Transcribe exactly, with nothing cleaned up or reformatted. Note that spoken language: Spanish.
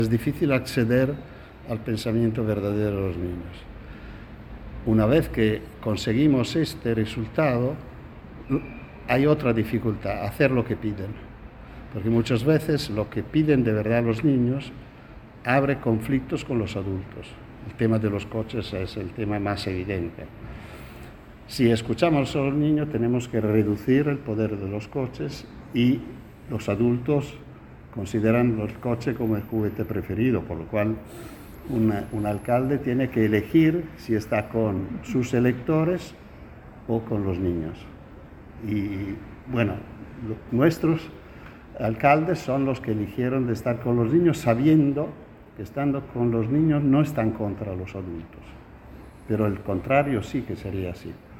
Es difícil acceder al pensamiento verdadero de los niños. Una vez que conseguimos este resultado, hay otra dificultad, hacer lo que piden. Porque muchas veces lo que piden de verdad los niños abre conflictos con los adultos. El tema de los coches es el tema más evidente. Si escuchamos a los niños, tenemos que reducir el poder de los coches, y los adultos consideran el coche como el juguete preferido, por lo cual una, un alcalde tiene que elegir si está con sus electores o con los niños. Y bueno, lo, nuestros alcaldes son los que eligieron de estar con los niños, sabiendo que estando con los niños no están contra los adultos, pero el contrario sí que sería así.